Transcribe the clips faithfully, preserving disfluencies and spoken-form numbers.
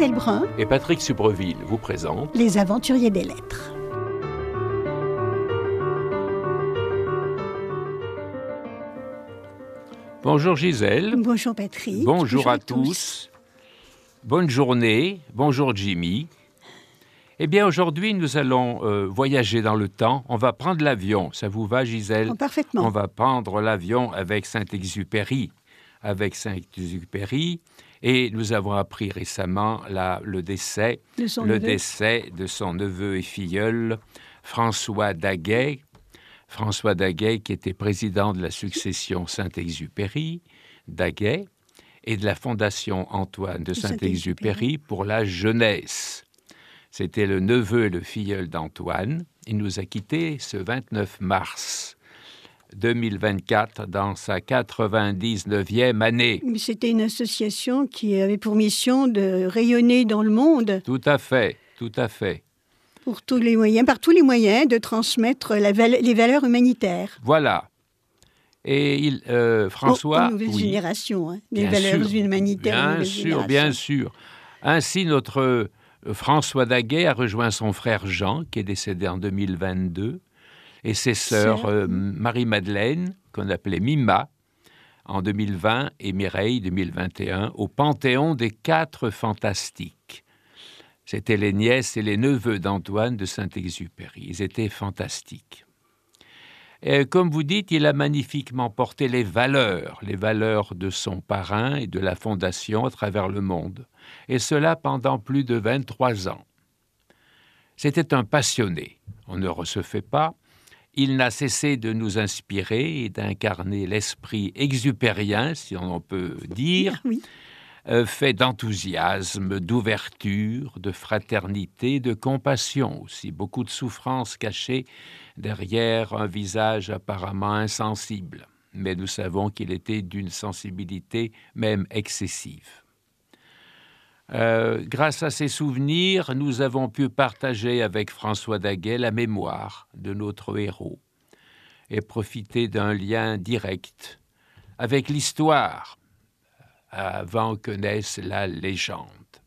Gisèle Brun et Patrick Subreville vous présentent Les Aventuriers des Lettres. Bonjour Gisèle. Bonjour Patrick. Bonjour, Bonjour à, à tous. tous. Bonne journée. Bonjour Jimmy. Eh bien, aujourd'hui, nous allons euh, voyager dans le temps. On va prendre l'avion. Ça vous va, Gisèle? Oh, parfaitement. On va prendre l'avion avec Saint-Exupéry. Avec Saint-Exupéry. Et nous avons appris récemment la, le décès, De son le neveu. décès de son neveu et filleul, François Daguet. François Daguet, qui était président de la succession Saint-Exupéry, Daguet, et de la Fondation Antoine de Saint-Exupéry pour la jeunesse. C'était le neveu et le filleul d'Antoine. Il nous a quittés ce vingt-neuf mars deux mille vingt-quatre dans sa quatre-vingt-dix-neuvième année. C'était une association qui avait pour mission de rayonner dans le monde. Tout à fait, tout à fait. Pour tous les moyens, par tous les moyens, de transmettre la val- les valeurs humanitaires. Voilà. Et il, euh, François... Aux, aux nouvelles oui, générations, hein, les bien valeurs sûr, humanitaires. aux Bien nouvelles sûr, générations. bien sûr. Ainsi, notre euh, François Daguet a rejoint son frère Jean, qui est décédé en deux mille vingt-deux, et ses sœurs Sœur, euh, oui. Marie-Madeleine, qu'on appelait Mima, en deux mille vingt, et Mireille, deux mille vingt et un, au Panthéon des Quatre Fantastiques. C'étaient les nièces et les neveux d'Antoine de Saint-Exupéry. Ils étaient fantastiques. Et comme vous dites, il a magnifiquement porté les valeurs, les valeurs de son parrain et de la Fondation à travers le monde. Et cela pendant plus de vingt-trois ans. C'était un passionné. On ne se fait pas. Il n'a cessé de nous inspirer et d'incarner l'esprit exupérien, si on en peut dire, Oui. euh, fait d'enthousiasme, d'ouverture, de fraternité, de compassion aussi. Beaucoup de souffrances cachées derrière un visage apparemment insensible. Mais nous savons qu'il était d'une sensibilité même excessive. Euh, grâce à ces souvenirs, nous avons pu partager avec François Daguet la mémoire de notre héros et profiter d'un lien direct avec l'histoire avant que naisse la légende.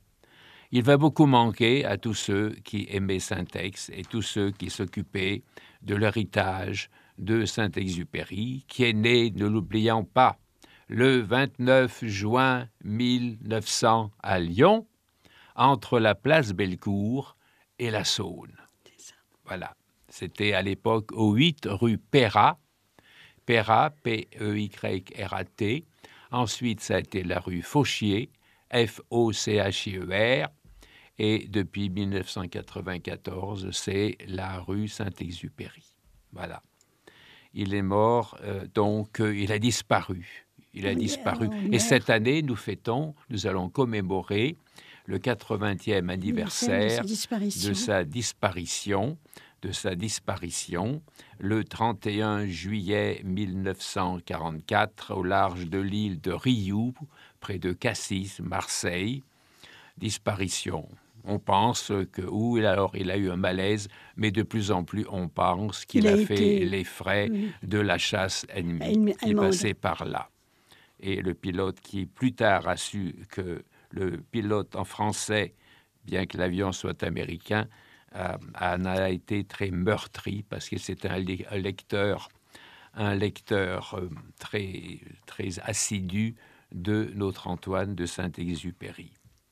Il va beaucoup manquer à tous ceux qui aimaient Saint-Ex et tous ceux qui s'occupaient de l'héritage de Saint-Exupéry, qui est né, ne l'oublions pas, le vingt-neuf juin mille neuf cents à Lyon, entre la place Bellecour et la Saône. C'est ça. Voilà. C'était à l'époque au huit rue Pérat, Pérat, P E Y R A T. Ensuite, ça a été la rue Fauchier, F O C H I E R. Et depuis mille neuf cent quatre-vingt-quatorze, c'est la rue Saint-Exupéry. Voilà. Il est mort, euh, donc euh, il a disparu. Il a Oui, disparu. oh, Et merde. cette année, nous fêtons, nous allons commémorer le quatre-vingtième anniversaire de sa disparition. de sa disparition, de sa disparition, le trente et un juillet mille neuf cent quarante-quatre, au large de l'île de Riou, près de Cassis, Marseille. Disparition. On pense que, ou alors il a eu un malaise, mais de plus en plus on pense qu'il Il a a, été- fait les frais oui. de la chasse ennemie Allem- qui allemande. passait par là. Et le pilote qui plus tard a su que le pilote en français, bien que l'avion soit américain, euh, en a été très meurtri parce que c'était un, le- un lecteur, un lecteur euh, très, très assidu de notre Antoine de Saint-Exupéry.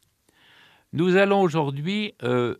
Nous allons aujourd'hui euh,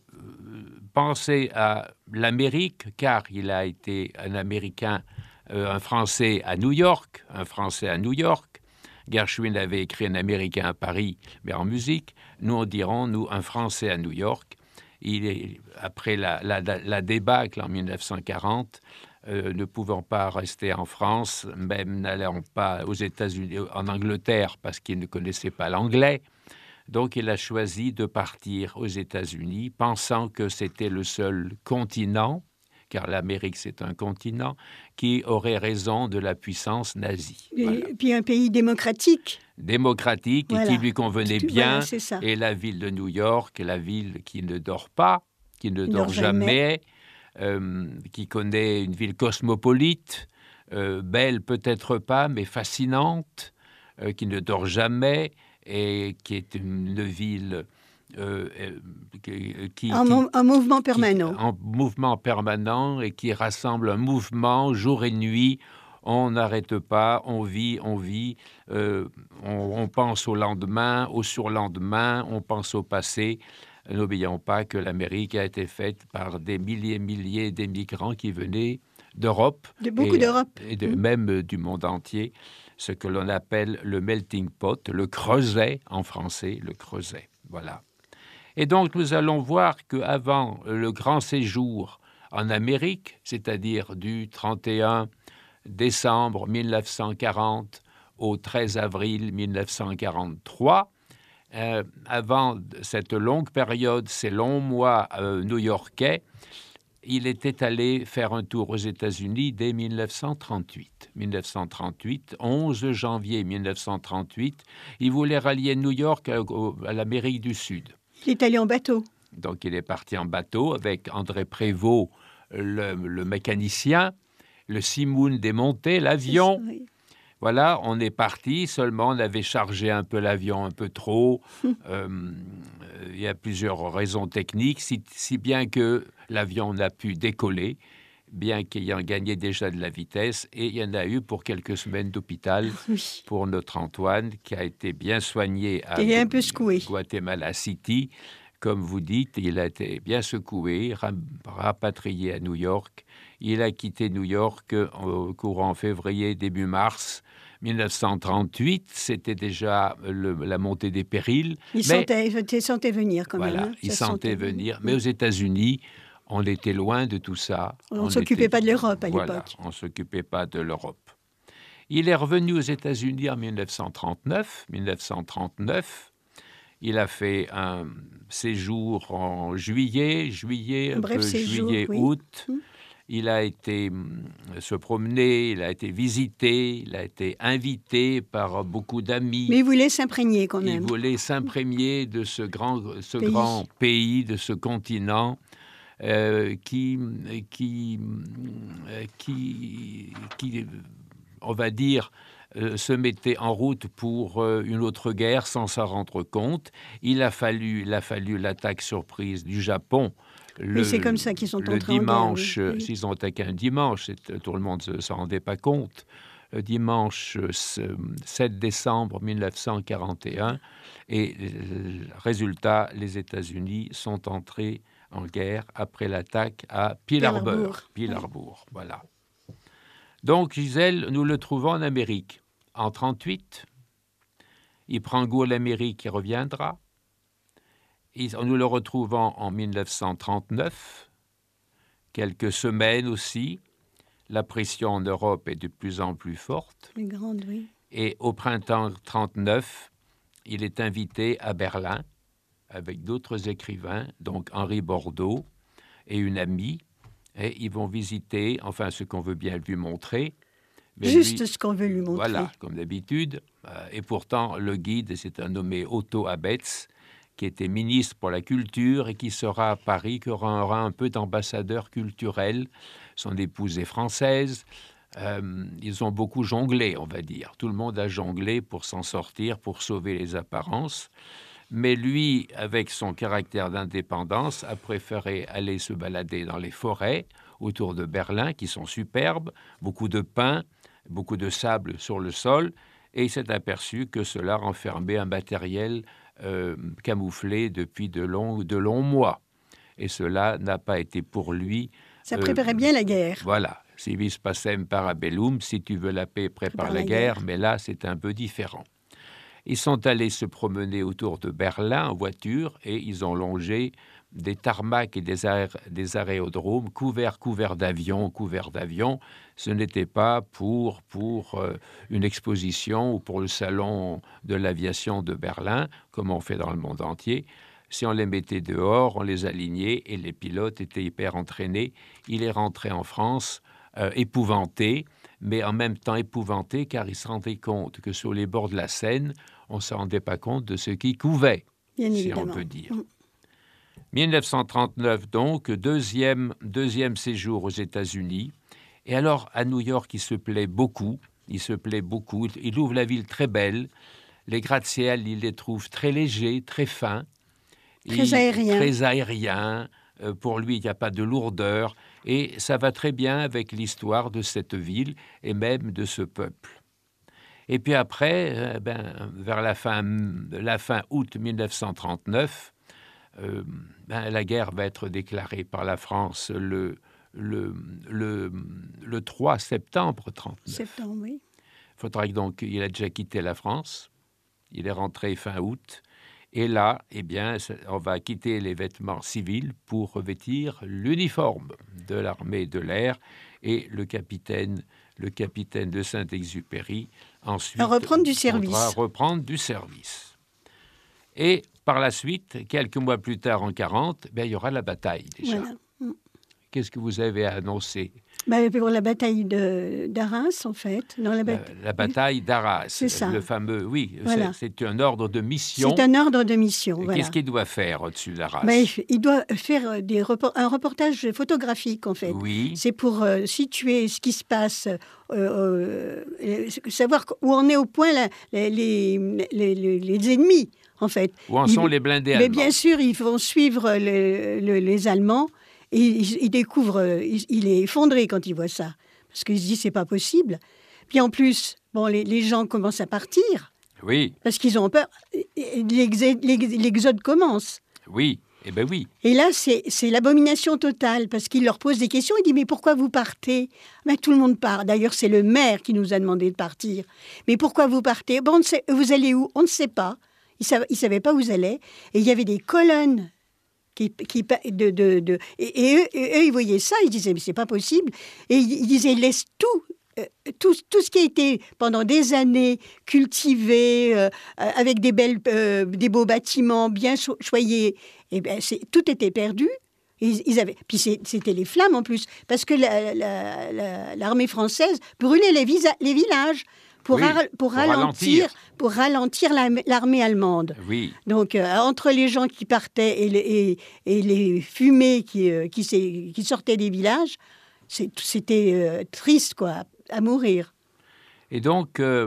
penser à l'Amérique, car il a été un Américain, euh, un Français à New York, un Français à New York. Gershwin avait écrit un Américain à Paris, mais en musique. Nous, on dirons, nous, un Français à New York. Il est, après la, la, la débâcle en mille neuf cent quarante, euh, ne pouvant pas rester en France, même n'allant pas aux États-Unis, en Angleterre, parce qu'il ne connaissait pas l'anglais. Donc, il a choisi de partir aux États-Unis, pensant que c'était le seul continent, car l'Amérique, c'est un continent, qui aurait raison de la puissance nazie. Et Voilà. puis un pays démocratique. Démocratique Voilà. et qui lui convenait Tout- bien. voilà, c'est ça. Et la ville de New York, la ville qui ne dort pas, qui ne Qui dort dort jamais, euh, qui connaît une ville cosmopolite, euh, belle peut-être pas, mais fascinante, euh, qui ne dort jamais, et qui est une ville euh, qui, qui, un, qui, un mouvement permanent. Qui, en mouvement permanent et qui rassemble un mouvement jour et nuit. On n'arrête pas, on vit, on vit, euh, on, on pense au lendemain, au surlendemain, on pense au passé. N'oublions pas que l'Amérique a été faite par des milliers et milliers d'émigrants qui venaient d'Europe. De beaucoup et, d'Europe. Et de, mmh. même du monde entier, ce que l'on appelle le melting pot, le creuset en français, le creuset. Voilà. Et donc, nous allons voir qu'avant le grand séjour en Amérique, c'est-à-dire du trente et un décembre mille neuf cent quarante au treize avril mille neuf cent quarante-trois, euh, avant cette longue période, ces longs mois euh, new-yorkais, il était allé faire un tour aux États-Unis dès mille neuf cent trente-huit. mille neuf cent trente-huit, onze janvier mille neuf cent trente-huit, il voulait rallier New York à, à l'Amérique du Sud. Il est allé en bateau. Donc, il est parti en bateau avec André Prévost, le, le mécanicien, le Simoun démonté, l'avion. Oui. Voilà, on est parti. Seulement, on avait chargé un peu l'avion un peu trop. euh, il y a plusieurs raisons techniques, si, si bien que l'avion n'a pu décoller, bien qu'ayant gagné déjà de la vitesse. Et il y en a eu pour quelques semaines d'hôpital Oui. pour notre Antoine, qui a été bien soigné à Il est un peu secoué. Guatemala City. Comme vous dites, il a été bien secoué, rapatrié à New York. Il a quitté New York au courant février, début mars mille neuf cent trente-huit. C'était déjà le, la montée des périls. Il sentait, il sentait venir quand voilà, même. Hein. Il Ça sentait sentait venir. Mais aux États-Unis, on était loin de tout ça. On ne s'occupait pas de l'Europe à voilà, l'époque. On ne s'occupait pas de l'Europe. Il est revenu aux États-Unis en mille neuf cent trente-neuf. mille neuf cent trente-neuf. Il a fait un séjour en juillet, juillet, un, un peu séjour, juillet, oui. août. Mmh. Il a été euh, se promener, il a été visité, il a été invité par beaucoup d'amis. Mais il voulait s'imprégner quand même. Il voulait s'imprégner de ce grand, ce pays. grand pays, de ce continent euh, qui, qui, qui, qui, on va dire, Euh, se mettait en route pour euh, une autre guerre sans s'en rendre compte. Il a fallu, il a fallu l'attaque surprise du Japon. Le, oui, c'est comme ça qu'ils sont le entrés dimanche, en guerre. Oui. S'ils ont attaqué un dimanche, tout le monde ne s'en rendait pas compte. Le dimanche sept décembre mille neuf cent quarante et un. Et euh, résultat, les États-Unis sont entrés en guerre après l'attaque à Pearl Harbor. Pearl Harbor, oui. Voilà. Donc, Gisèle, nous le trouvons en Amérique. En trente-huit, il prend goût à l'Amérique et reviendra. Et nous le retrouvons en mille neuf cent trente-neuf, quelques semaines aussi. La pression en Europe est de plus en plus forte. Plus grande, oui. Et au printemps trente-neuf, il est invité à Berlin avec d'autres écrivains, donc Henri Bordeaux et une amie. Et ils vont visiter, enfin, ce qu'on veut bien lui montrer. Mais Juste lui, ce qu'on veut lui montrer. Voilà, comme d'habitude. Et pourtant, le guide, c'est un nommé Otto Abetz, qui était ministre pour la culture et qui sera à Paris, qui aura, aura un peu d'ambassadeur culturel. Son épouse est française. Euh, ils ont beaucoup jonglé, on va dire. Tout le monde a jonglé pour s'en sortir, pour sauver les apparences. Mais lui, avec son caractère d'indépendance, a préféré aller se balader dans les forêts autour de Berlin, qui sont superbes, beaucoup de pins, beaucoup de sable sur le sol, et il s'est aperçu que cela renfermait un matériel euh, camouflé depuis de longs, de longs mois. Et cela n'a pas été pour lui... Ça préparait euh, bien la guerre. Voilà. Si vis pacem para bellum, si tu veux la paix, prépare, prépare la, la guerre, guerre, mais là, c'est un peu différent. Ils sont allés se promener autour de Berlin en voiture et ils ont longé des tarmacs et des, aé des aérodromes couverts, couverts d'avions, couverts d'avions. Ce n'était pas pour, pour euh, une exposition ou pour le salon de l'aviation de Berlin, comme on fait dans le monde entier. Si on les mettait dehors, on les alignait et les pilotes étaient hyper entraînés. Il est rentré en France euh, épouvanté, mais en même temps épouvanté car il se rendait compte que sur les bords de la Seine, on ne se rendait pas compte de ce qui couvait, Bien si évidemment. On peut dire. Mmh. mille neuf cent trente-neuf, donc, deuxième, deuxième séjour aux États-Unis. Et alors, à New York, il se plaît beaucoup. Il se plaît beaucoup. Il ouvre la ville très belle. Les gratte-ciel, il les trouve très légers, très fins. Très il, aérien. Très aérien. Euh, pour lui, il n'y a pas de lourdeur. Et ça va très bien avec l'histoire de cette ville et même de ce peuple. Et puis après, euh, ben, vers la fin, la fin août mille neuf cent trente-neuf, euh, ben, la guerre va être déclarée par la France le, le, le, le trois septembre trente-neuf. Septembre, oui. Il faudra donc qu'il a déjà quitté la France. Il est rentré fin août. Et là, eh bien, on va quitter les vêtements civils pour revêtir l'uniforme de l'armée de l'air. Et le capitaine, le capitaine de Saint-Exupéry, ensuite, à reprendre du service. faudra reprendre du service. Et par la suite, quelques mois plus tard, en quarante, ben, il y aura la bataille déjà. Voilà. Qu'est-ce que vous avez à annoncer? Ben, pour la bataille de, d'Arras, en fait. Non, la, bat... la, la bataille d'Arras. C'est ça. Le fameux, oui, voilà. c'est, c'est un ordre de mission. C'est un ordre de mission, voilà. Qu'est-ce qu'il doit faire au-dessus d'Arras? Ben, il doit faire des report... un reportage photographique, en fait. Oui. C'est pour euh, situer ce qui se passe, euh, euh, savoir où en est au point la, les, les, les, les ennemis, en fait. Où en ils... sont les blindés Mais allemands? bien sûr, ils vont suivre les, les, les Allemands. Et il, il découvre, il, il est effondré quand il voit ça, parce qu'il se dit c'est pas possible. Puis en plus, bon, les, les gens commencent à partir, oui, parce qu'ils ont peur. L'exode, l'exode commence. Oui, eh ben oui. Et là, c'est, c'est l'abomination totale, parce qu'il leur pose des questions. Il dit mais pourquoi vous partez? Mais tout le monde part. D'ailleurs, c'est le maire qui nous a demandé de partir. Mais pourquoi vous partez? Bon, on ne sait, vous allez où? On ne sait pas. Ils ne savaient, savaient pas où ils allaient. Et il y avait des colonnes. Qui, qui, de, de, de, et, et, eux, et eux, ils voyaient ça, ils disaient, mais c'est pas possible. Et ils, ils disaient, laisse tout, euh, tout, tout ce qui a été pendant des années cultivé, euh, avec des, belles, euh, des beaux bâtiments bien cho- choyés, et ben, c'est, tout était perdu. Ils, ils avaient, puis c'est, c'était les flammes en plus, parce que la, la, la, l'armée française brûlait les, visa, les villages. Pour, oui, ra- pour, pour ralentir, ralentir, pour ralentir la, l'armée allemande. Oui. Donc, euh, entre les gens qui partaient et les, et, et les fumées qui, euh, qui, qui sortaient des villages, c'est, c'était euh, triste, quoi, à mourir. Et donc, euh,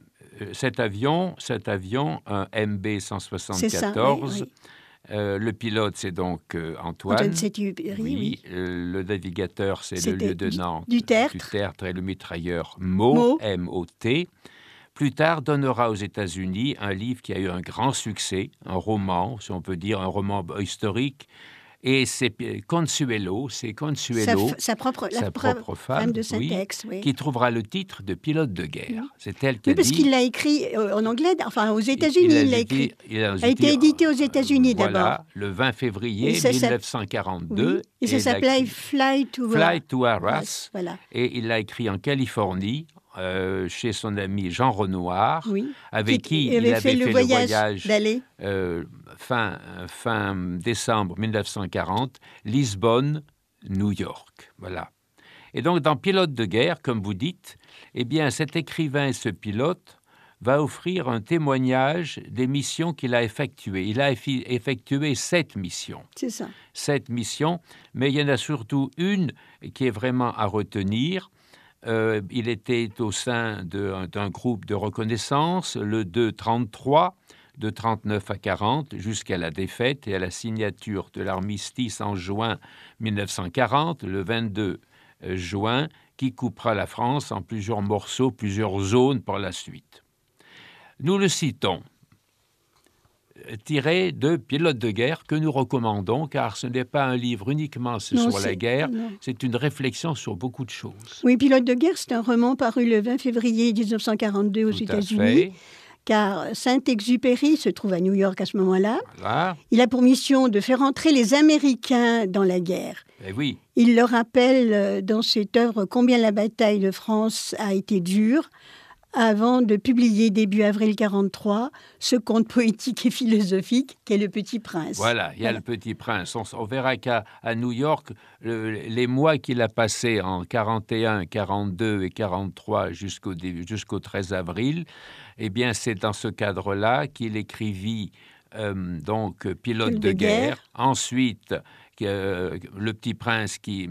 cet avion, cet avion, un M B cent soixante-quatorze, c'est ça, oui, oui. Euh, le pilote, c'est donc euh, Antoine. Antoine Saint-Exupéry, oui. oui. Euh, le navigateur, c'est C'était le lieutenant du, du Tertre. du Tertre et le mitrailleur Mo, Mo. M O T. Plus tard, donnera aux États-Unis un livre qui a eu un grand succès, un roman, si on peut dire, un roman historique. Et c'est Consuelo, c'est Consuelo, sa, sa propre, sa la propre femme, femme de Saint-Ex, oui, oui. qui trouvera le titre de pilote de guerre. Oui. C'est elle qui oui, a parce dit... qu'il l'a écrit en anglais, enfin aux États-Unis, il, il, il l'a écrit, écrit. Il a, a été édité aux États-Unis voilà, d'abord. le vingt février mille neuf cent quarante-deux. Oui. Et ça s'appelait Fly to Fly to Arras. Arras. Voilà. Et il l'a écrit en Californie. Euh, chez son ami Jean Renoir, oui. avec qui, qui il avait fait, fait le le voyage, voyage d'aller. Euh, fin, fin décembre mille neuf cent quarante, Lisbonne, New York. Voilà. Et donc, dans Pilote de guerre, comme vous dites, eh bien, cet écrivain et ce pilote va offrir un témoignage des missions qu'il a effectuées. Il a effectué sept missions. C'est ça. Sept missions, mais il y en a surtout une qui est vraiment à retenir. Euh, il était au sein de, d'un groupe de reconnaissance, le deux trente-trois, de trente-neuf à quarante, jusqu'à la défaite et à la signature de l'armistice en juin mille neuf cent quarante, le vingt-deux juin, qui coupera la France en plusieurs morceaux, plusieurs zones par la suite. Nous le citons, tiré de Pilote de guerre, que nous recommandons, car ce n'est pas un livre uniquement non, sur la guerre, non. C'est une réflexion sur beaucoup de choses. Oui, Pilote de guerre, c'est un roman paru le vingt février mille neuf cent quarante-deux aux Tout États-Unis, car Saint-Exupéry se trouve à New York à ce moment-là. Voilà. Il a pour mission de faire entrer les Américains dans la guerre. Eh oui. Il leur rappelle dans cette œuvre combien la bataille de France a été dure, avant de publier début avril quarante-trois ce conte poétique et philosophique qu'est Le Petit Prince. Voilà, il y a voilà. Le Petit Prince. On, on verra qu'à à New York, le, les mois qu'il a passés en quarante et un, quarante-deux et quarante-trois jusqu'au, jusqu'au treize avril, eh bien, c'est dans ce cadre-là qu'il écrivit euh, donc Pilote de, de guerre. guerre. Ensuite, euh, Le Petit Prince qui...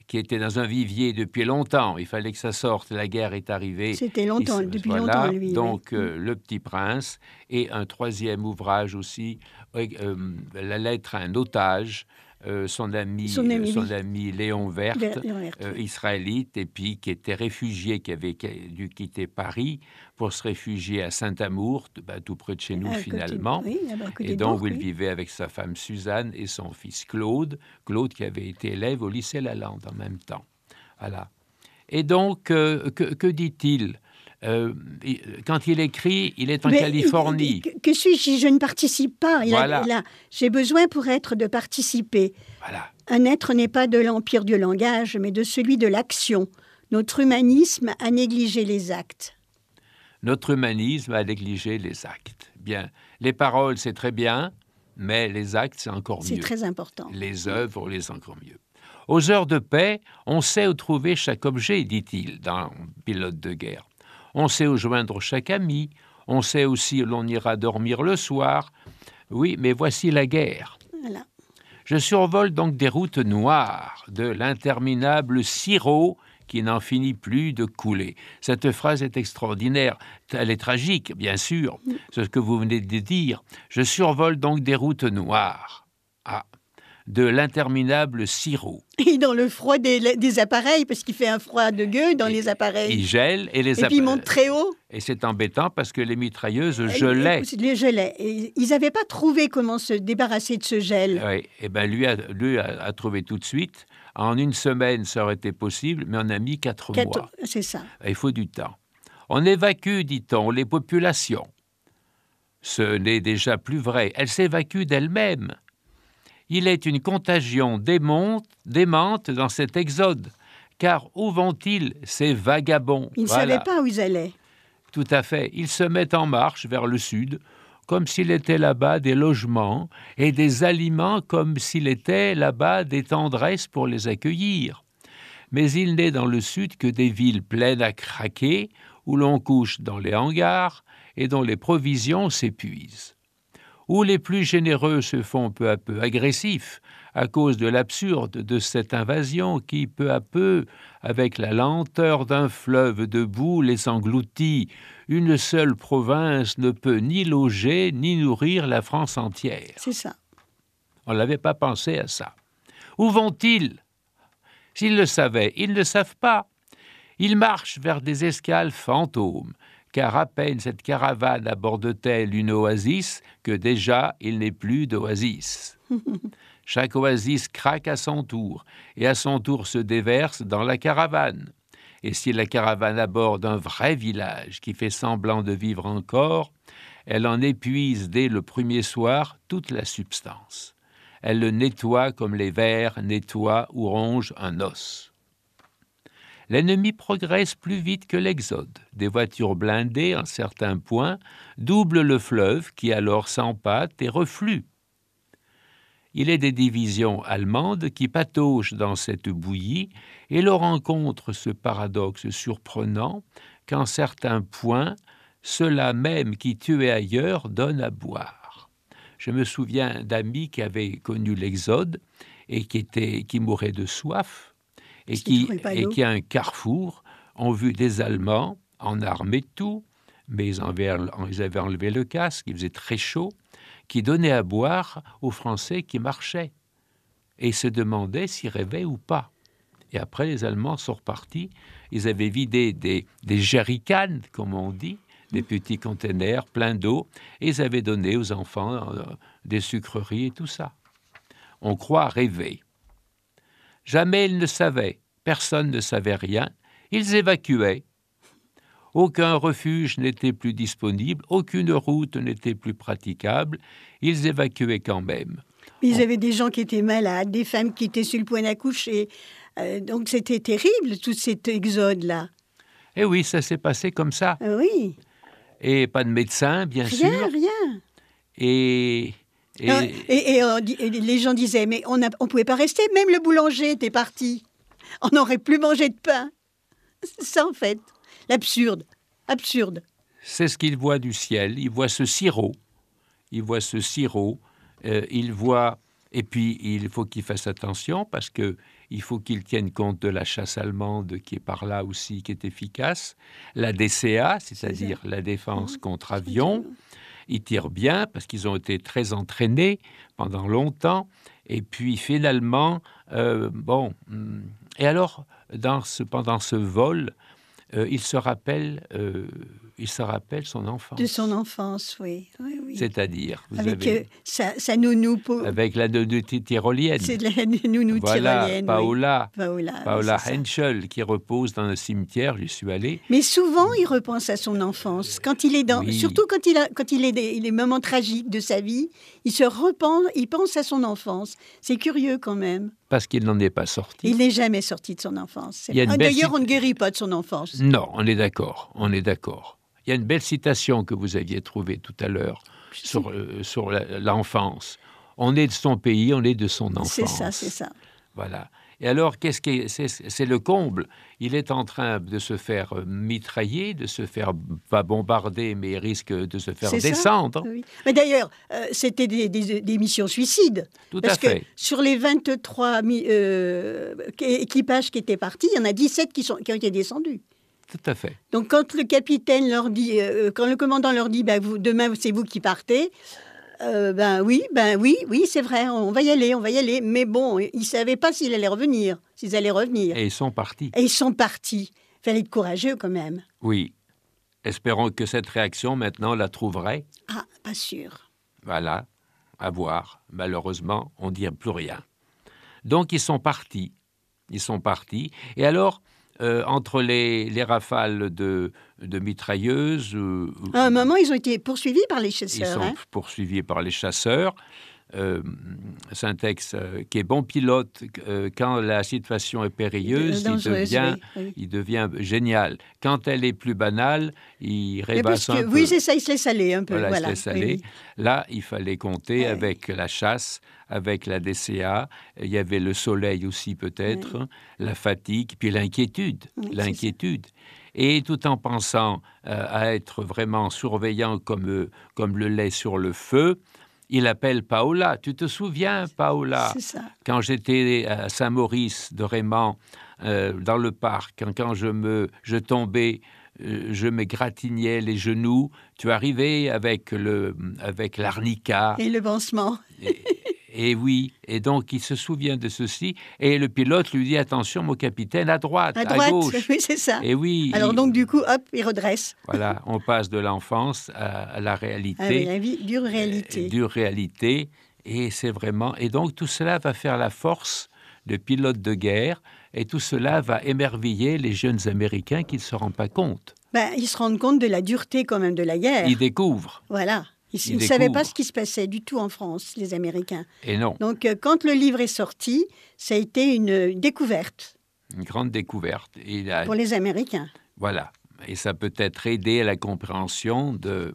qui était dans un vivier depuis longtemps. Il fallait que ça sorte. La guerre est arrivée. C'était longtemps, Il, depuis voilà, longtemps, lui. Donc, oui. euh, Le Petit Prince et un troisième ouvrage aussi, euh, euh, La lettre à un otage, euh, son, ami, Son ami, son oui. ami Léon Verte, Léon Verte, euh, oui. israélite, et puis qui était réfugié, qui avait dû quitter Paris pour se réfugier à Saint-Amour, ben, tout près de chez nous À côté- finalement. oui, à côté Et de donc, Bourg, il oui. vivait avec sa femme Suzanne et son fils Claude, Claude qui avait été élève au lycée Lalande en même temps. Voilà. Et donc, euh, que, que dit-il euh, Quand il écrit, il est en Mais, Californie. Que, que suis-je si je ne participe pas? Il Voilà. a, il a- j'ai besoin pour être de participer. Voilà. Un être n'est pas de l'empire du langage, mais de celui de l'action. Notre humanisme a négligé les actes. Notre humanisme a négligé les actes. Bien, les paroles, c'est très bien, mais les actes, c'est encore mieux. C'est très important. Les œuvres, les encore mieux. Aux heures de paix, on sait où trouver chaque objet, dit-il dans Pilote de guerre. On sait où joindre chaque ami. On sait aussi où l'on ira dormir le soir. Oui, mais voici la guerre. Voilà. Je survole donc des routes noires, de l'interminable sirop qui n'en finit plus de couler. Cette phrase est extraordinaire. Elle est tragique, bien sûr, c'est ce que vous venez de dire. Je survole donc des routes noires. Ah, de l'interminable sirop. Et dans le froid des, des appareils, parce qu'il fait un froid de gueux dans et, les appareils. Il gèle et les Et puis il monte très haut. Et c'est embêtant parce que les mitrailleuses gelaient. Les gelaient. Et ils n'avaient pas trouvé comment se débarrasser de ce gel. Oui, et ben lui, a, lui a, a trouvé tout de suite. En une semaine, ça aurait été possible, mais on a mis quatre, quatre mois. C'est ça. Il faut du temps. On évacue, dit-on, les populations. Ce n'est déjà plus vrai. Elles s'évacuent d'elles-mêmes. Il est une contagion démonte, démente dans cet exode. Car où vont-ils, ces vagabonds? Ils ne voilà. savaient pas où ils allaient. Tout à fait. Ils se mettent en marche vers le sud, comme s'il était là-bas des logements et des aliments, comme s'il était là-bas des tendresses pour les accueillir. Mais il n'est dans le sud que des villes pleines à craquer, où l'on couche dans les hangars et dont les provisions s'épuisent. Où les plus généreux se font peu à peu agressifs à cause de l'absurde de cette invasion qui, peu à peu, avec la lenteur d'un fleuve de boue, les engloutit. Une seule province ne peut ni loger ni nourrir la France entière. C'est ça. On n'avait pas pensé à ça. Où vont-ils? S'ils le savaient, ils ne le savent pas. Ils marchent vers des escales fantômes, car à peine cette caravane aborde-t-elle une oasis que déjà il n'est plus d'oasis. Chaque oasis craque à son tour, et à son tour se déverse dans la caravane. Et si la caravane aborde un vrai village qui fait semblant de vivre encore, elle en épuise dès le premier soir toute la substance. Elle le nettoie comme les vers nettoient ou rongent un os. L'ennemi progresse plus vite que l'exode. Des voitures blindées, en certains points, doublent le fleuve qui alors s'empâte et reflue. Il est des divisions allemandes qui pataugent dans cette bouillie et l'on rencontre ce paradoxe surprenant qu'en certains points, ceux-là même qui tuaient ailleurs donnent à boire. Je me souviens d'amis qui avaient connu l'exode et qui, étaient, qui mouraient de soif, et qui, et qui, à un carrefour, ont vu des Allemands en armes et tout, mais ils avaient, ils avaient enlevé le casque, il faisait très chaud, qui donnaient à boire aux Français qui marchaient, et se demandaient s'ils rêvaient ou pas. Et après, les Allemands sont repartis, ils avaient vidé des, des jerrycans, comme on dit, des petits containers pleins d'eau, et ils avaient donné aux enfants euh, des sucreries et tout ça. On croit rêver. Jamais ils ne savaient, personne ne savait rien, ils évacuaient. Aucun refuge n'était plus disponible, aucune route n'était plus praticable, ils évacuaient quand même. Ils avaient des gens qui étaient malades, des femmes qui étaient sur le point d'accoucher, euh, donc c'était terrible tout cet exode-là. Eh oui, ça s'est passé comme ça. Euh, oui. Et pas de médecin, bien rien, sûr. Rien, rien. Et... Et... Euh, et, et, euh, et les gens disaient, mais on ne on pouvait pas rester, même le boulanger était parti. On n'aurait plus mangé de pain. C'est ça, en fait. L'absurde. Absurde. C'est ce qu'il voit du ciel. Il voit ce sirop. Il voit ce sirop. Euh, il voit Et puis, il faut qu'il fasse attention parce qu'il faut qu'il tienne compte de la chasse allemande qui est par là aussi, qui est efficace. La D C A, c'est-à-dire la défense contre avion, ils tirent bien parce qu'ils ont été très entraînés pendant longtemps. Et puis, finalement, euh, bon... Et alors, dans ce, pendant ce vol, euh, il se rappelle... Euh, Il se rappelle son enfance. De son enfance, oui. oui, oui. C'est-à-dire, vous avec avez... euh, sa, sa nounou... Pour... Avec la nounou tyrolienne. C'est la nounou voilà, tyrolienne, Paola, oui. Paola, Paola oui, Henschel, qui repose dans le cimetière, j'y suis allé. Mais souvent, il repense à son enfance. Quand il est dans... Oui. Surtout quand il a quand il est des les moments tragiques de sa vie, il se repense, il pense à son enfance. C'est curieux quand même. Parce qu'il n'en est pas sorti. Il n'est jamais sorti de son enfance. Il y a une ah, belle D'ailleurs, cit- on ne guérit pas de son enfance. Non, on est d'accord, on est d'accord. Il y a une belle citation que vous aviez trouvée tout à l'heure sur, euh, sur la, l'enfance. On est de son pays, on est de son enfance. C'est ça, c'est ça. Voilà. Et alors, qu'est-ce qui est, c'est, c'est le comble. Il est en train de se faire mitrailler, de se faire pas bombarder, mais il risque de se faire c'est descendre. Ça, oui. Mais d'ailleurs, euh, c'était des, des, des missions suicides. Tout parce à fait. Que sur les vingt-trois euh, équipages qui étaient partis, il y en a dix-sept qui, sont, qui ont été descendus. Tout à fait. Donc, quand le capitaine leur dit, euh, quand le commandant leur dit, ben, vous, demain, c'est vous qui partez, euh, ben oui, ben oui, oui, c'est vrai, on va y aller, on va y aller. Mais bon, ils ne savaient pas s'ils allaient revenir, s'ils allaient revenir. Et ils sont partis. Et ils sont partis. Il fallait être courageux quand même. Oui. Espérons que cette réaction, maintenant, la trouverait. Ah, pas sûr. Voilà, à voir. Malheureusement, on ne dit plus rien. Donc, ils sont partis. Ils sont partis. Et alors... Euh, entre les, les rafales de, de mitrailleuses... Euh, à un moment, ils ont été poursuivis par les chasseurs. Ils sont hein. poursuivis par les chasseurs. Euh, Syntex, euh, qui est bon pilote, euh, quand la situation est périlleuse, il devient, oui, oui. il devient génial. Quand elle est plus banale, il rêvasse un que, peu. Oui, c'est ça, il se laisse aller un peu. Voilà, voilà. il se laisse aller. Oui. Là, il fallait compter oui. avec la chasse, avec la D C A. Il y avait le soleil aussi peut-être, oui. la fatigue, puis l'inquiétude. Oui, l'inquiétude. Et tout en pensant euh, à être vraiment surveillant comme, euh, comme le lait sur le feu, il appelle Paola. Tu te souviens, Paola, c'est ça. Quand j'étais à Saint-Maurice de Raymond, euh, dans le parc, quand, quand je, me, je tombais, euh, je me gratignais les genoux, tu arrivais avec, le, avec l'arnica. Et le pansement. Et, et oui, et donc il se souvient de ceci, et le pilote lui dit, attention mon capitaine, à droite, à, à droite, gauche. Oui, c'est ça. Et oui. Alors il, donc du coup, hop, il redresse. Voilà, on passe de l'enfance à, à la réalité. Ah oui, la vie, dure réalité. Euh, dure réalité, et c'est vraiment... Et donc tout cela va faire la force de pilotes de guerre, et tout cela va émerveiller les jeunes Américains qui ne se rendent pas compte. Ben, ils se rendent compte de la dureté quand même de la guerre. Ils découvrent. Voilà. Ils, ils ne savaient pas ce qui se passait du tout en France, les Américains. Et non. Donc, euh, quand le livre est sorti, ça a été une découverte. Une grande découverte. Et il a... Pour les Américains. Voilà. Et ça peut être aidé à la compréhension de,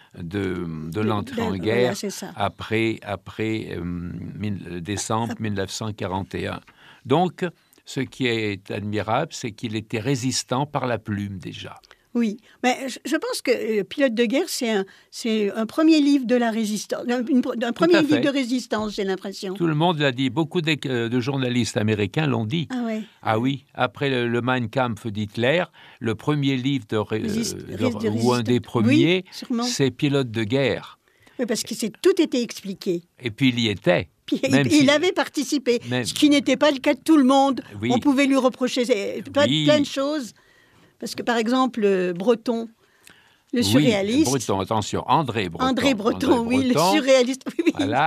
de, de l'entrée de, de, en guerre voilà, après, après euh, décembre mille neuf cent quarante et un. Donc, ce qui est admirable, c'est qu'il était résistant par la plume déjà. Oui, mais je pense que euh, Pilote de guerre, c'est un, c'est un premier livre de la résistance, un, une, un premier livre de résistance, j'ai l'impression. Tout le monde l'a dit, beaucoup de, euh, de journalistes américains l'ont dit. Ah, ouais. Ah oui, après le, le Mein Kampf d'Hitler, le premier livre de, Résist, euh, de, de ou un des premiers, oui, c'est Pilote de guerre. Oui, parce que c'est, tout était expliqué. Et puis il y était. Puis, il, si... il avait participé, même... ce qui n'était pas le cas de tout le monde. Oui. On pouvait lui reprocher plein, oui. plein de choses. Parce que, par exemple, Breton, le surréaliste... Oui, Breton, attention, André Breton. André Breton, André oui, Breton. le surréaliste. Oui, voilà.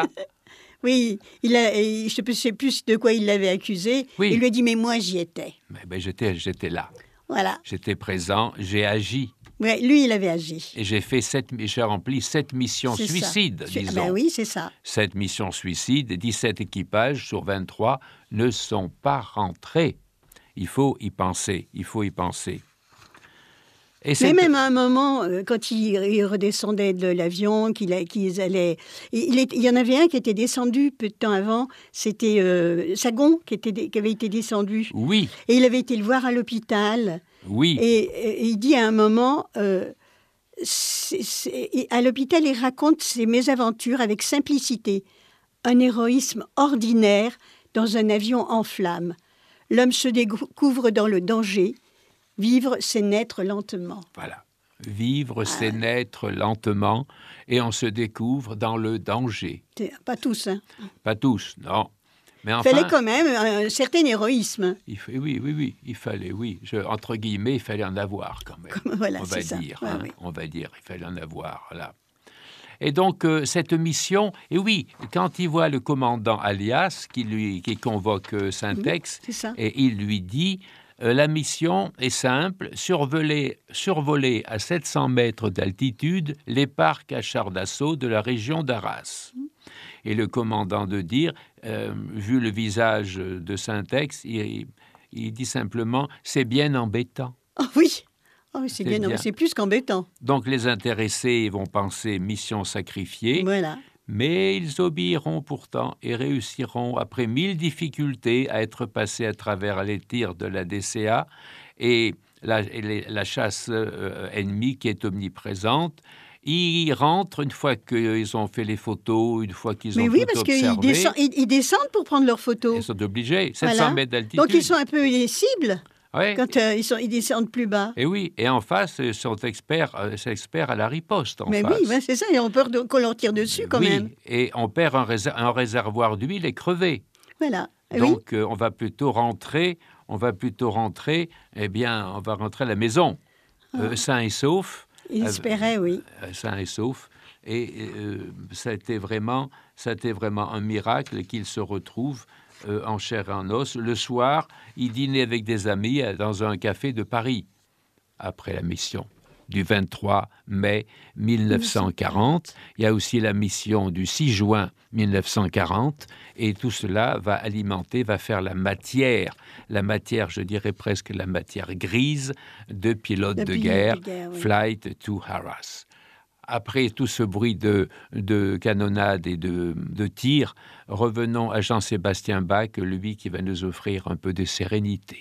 Oui, il a, je ne sais plus de quoi il l'avait accusé. Oui. Il lui a dit, mais moi, j'y étais. Mais, ben, j'étais, j'étais là. Voilà. J'étais présent, j'ai agi. Oui, lui, il avait agi. Et j'ai fait sept, j'ai rempli sept missions c'est suicides, ça. disons. Ben oui, c'est ça. Sept missions suicides, dix-sept équipages sur vingt-trois ne sont pas rentrés. Il faut y penser, il faut y penser. Et mais même à un moment, quand ils redescendaient de l'avion, qu'ils, qu'ils allaient... Il, il y en avait un qui était descendu peu de temps avant, c'était euh, Sagon qui, était, qui avait été descendu. Oui. Et il avait été le voir à l'hôpital. Oui. Et, et il dit à un moment, euh, c'est, c'est, à l'hôpital, il raconte ses mésaventures avec simplicité. un héroïsme ordinaire dans un avion en flammes. L'homme se découvre dans le danger. Vivre, c'est naître lentement. Voilà. Vivre, c'est ah. naître lentement et on se découvre dans le danger. Pas tous, hein. Pas tous, non. Mais il enfin, fallait quand même un certain héroïsme. Il faut, oui, oui, oui, il fallait, oui. Je, entre guillemets, il fallait en avoir quand même. Comme, voilà, on va c'est dire, ça. Hein, ouais, oui. on va dire, il fallait en avoir, voilà. Et donc, euh, cette mission, et oui, quand il voit le commandant Alias qui, lui, qui convoque euh, Syntex, oui, et il lui dit euh, la mission est simple, survoler, survoler à sept cents mètres d'altitude les parcs à chars d'assaut de la région d'Arras. Mmh. Et le commandant de dire, euh, vu le visage de Syntex, il, il dit simplement « c'est bien embêtant ». Oh oui. Oh, c'est, bien, bien. C'est plus qu'embêtant. Donc les intéressés vont penser mission sacrifiée, voilà. mais ils obéiront pourtant et réussiront, après mille difficultés, à être passés à travers les tirs de la D C A et la, et les, la chasse euh, ennemie qui est omniprésente. Ils rentrent une fois qu'ils ont fait les photos, une fois qu'ils mais ont oui, tout observé. Mais oui, parce qu'ils descend, ils, ils descendent pour prendre leurs photos. Ils sont obligés, sept cents voilà. mètres d'altitude. Donc ils sont un peu les cibles. Ouais. Quand euh, ils, sont, ils descendent plus bas. Et oui, et en face, ils sont experts, euh, experts à la riposte. En Mais face. oui, ouais, c'est ça, ils ont peur de, qu'on leur tire dessus quand oui, même. Et on perd un, réser- un réservoir d'huile et crevé. Voilà. Donc oui. euh, on va plutôt rentrer, on va plutôt rentrer, eh bien, on va rentrer à la maison, ah. euh, sain et sauf. Ils espéraient, euh, oui. Euh, sain et sauf. Et euh, ça a été vraiment, ça a été vraiment un miracle qu'ils se retrouvent. Euh, en chair et en os. Le soir, il dînait avec des amis dans un café de Paris, après la mission du vingt-trois mai mille neuf cent quarante. Il y a aussi la mission du six juin mille neuf cent quarante, et tout cela va alimenter, va faire la matière, la matière, je dirais presque la matière grise de pilote de, de guerre, de guerre oui. Flight to Arras. Après tout ce bruit de, de canonnade et de, de tir, revenons à Jean-Sébastien Bach, lui qui va nous offrir un peu de sérénité.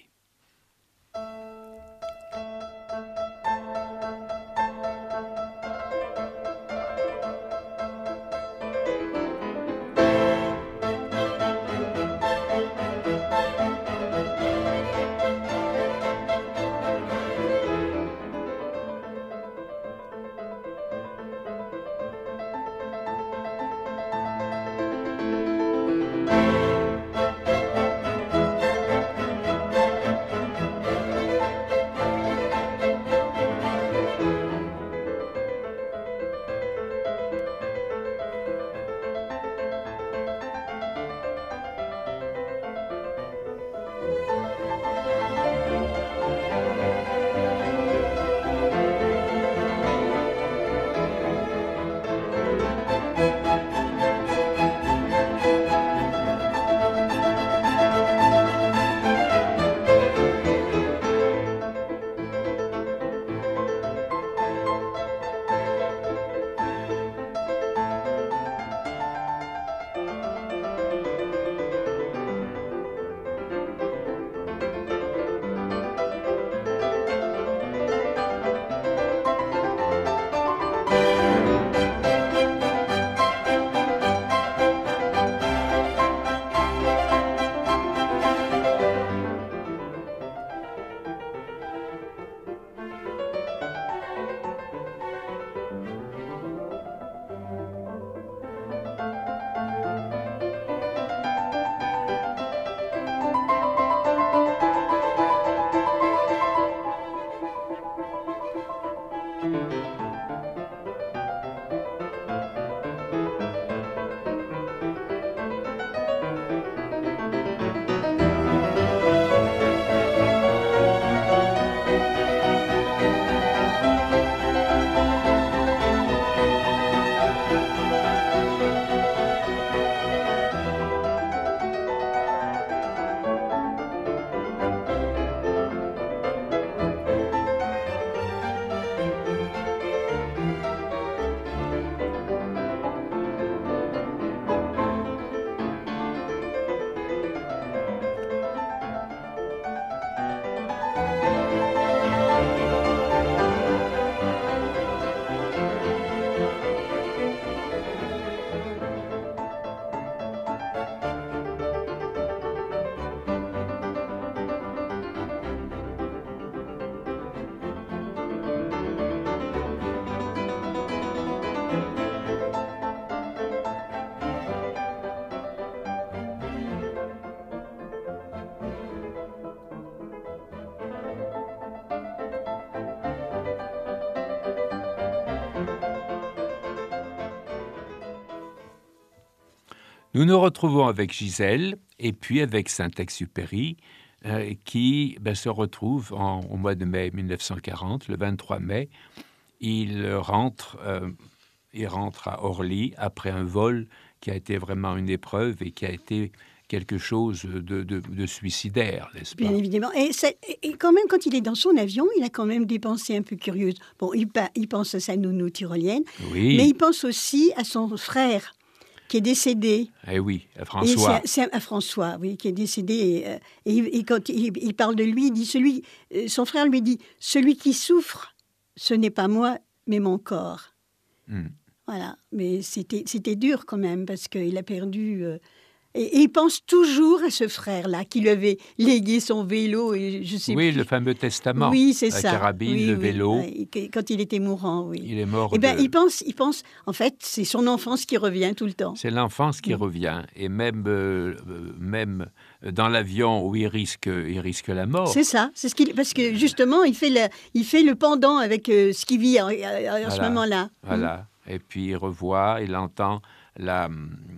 Nous nous retrouvons avec Gisèle et puis avec Saint-Exupéry, euh, qui ben, se retrouve en, au mois de mai mille neuf cent quarante, le vingt-trois mai. Il rentre, euh, il rentre à Orly après un vol qui a été vraiment une épreuve et qui a été quelque chose de, de, de suicidaire, n'est-ce pas? Bien évidemment. Et, et quand même, quand il est dans son avion, il a quand même des pensées un peu curieuses. Bon, il, il pense à sa nounou tyrolienne, oui. mais il pense aussi à son frère qui est décédé. Eh oui, à François. Et c'est à François, oui, qui est décédé. Et, et, et quand il, il parle de lui, il dit celui, son frère lui dit « Celui qui souffre, ce n'est pas moi, mais mon corps. Hmm. » Voilà, mais c'était, c'était dur quand même, parce qu'il a perdu... Euh, et, et il pense toujours à ce frère-là, qui lui avait légué son vélo. Et je sais oui, plus. le fameux testament. Oui, c'est la ça. La carabine, oui, le oui, vélo. Oui, quand il était mourant, oui. Il est mort et ben, de... il pense, il pense, en fait, c'est son enfance qui revient tout le temps. C'est l'enfance qui oui. revient. Et même, euh, même dans l'avion où il risque, il risque la mort. C'est ça. C'est ce qu'il, parce que justement, il fait le, il fait le pendant avec euh, ce qu'il vit en, en voilà, ce moment-là. Voilà. Mmh. Et puis il revoit, il entend la...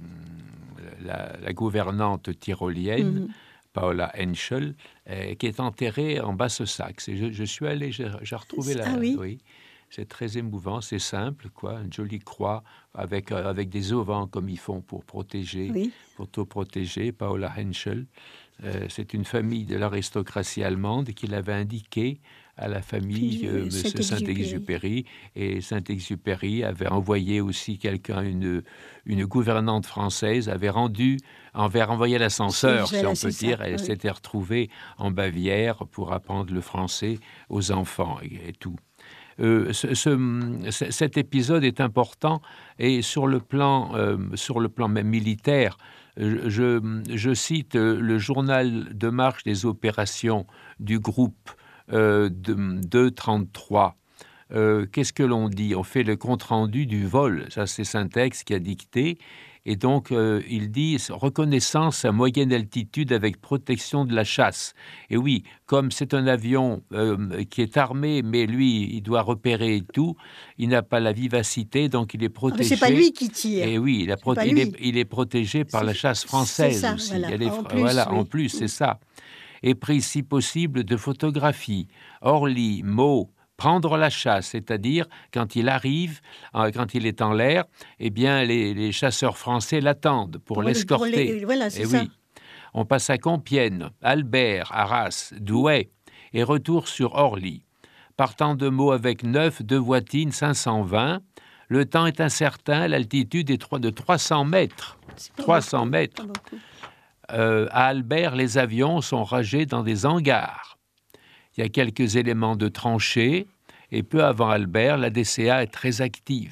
La, la gouvernante tyrolienne, mmh. Paola Henschel, euh, qui est enterrée en Basse-Saxe. Et je, je suis allé, j'ai, j'ai retrouvé la... Ah oui, oui. C'est très émouvant, c'est simple, quoi. Une jolie croix avec, euh, avec des auvents comme ils font pour protéger, oui. pour tout protéger. Paola Henschel, euh, c'est une famille de l'aristocratie allemande qu'il avait indiqué à la famille euh, M. Saint-Exupéry. Et Saint-Exupéry avait envoyé aussi quelqu'un, une, une gouvernante française, avait rendu, avait renvoyé l'ascenseur, si on peut dire. Elle oui. s'était retrouvée en Bavière pour apprendre le français aux enfants et, et tout. Euh, ce, ce, cet épisode est important et sur le plan, euh, sur le plan même militaire, je, je cite le journal de marche des opérations du groupe euh, de deux trente-trois. Euh, qu'est-ce que l'on dit? On fait le compte-rendu du vol. Ça, c'est Saint-Ex qui a dicté. Et donc, euh, il dit « reconnaissance à moyenne altitude avec protection de la chasse ». Et oui, comme c'est un avion euh, qui est armé, mais lui, il doit repérer et tout, il n'a pas la vivacité, donc il est protégé. Ah, c'est pas lui qui tire. Et oui, il, a proté- il, est, il est protégé par c'est, la chasse française c'est ça, aussi. Voilà, Elle est, en plus, voilà, oui. en plus c'est ça. Et prise, si possible, de photographies. Orly, Meaux, prendre la chasse, c'est-à-dire quand il arrive, euh, quand il est en l'air, eh bien les, les chasseurs français l'attendent pour, pour l'escorter. Les, voilà, c'est et ça. oui, on passe à Compiègne, Albert, Arras, Douai et retour sur Orly. Partant de Meaux avec neuf, de Voitine cinq cent vingt. Le temps est incertain, l'altitude est de trois cents mètres. trois cents beaucoup, mètres. Euh, à Albert, les avions sont rangés dans des hangars. Il y a quelques éléments de tranchées et peu avant Albert, la D C A est très active.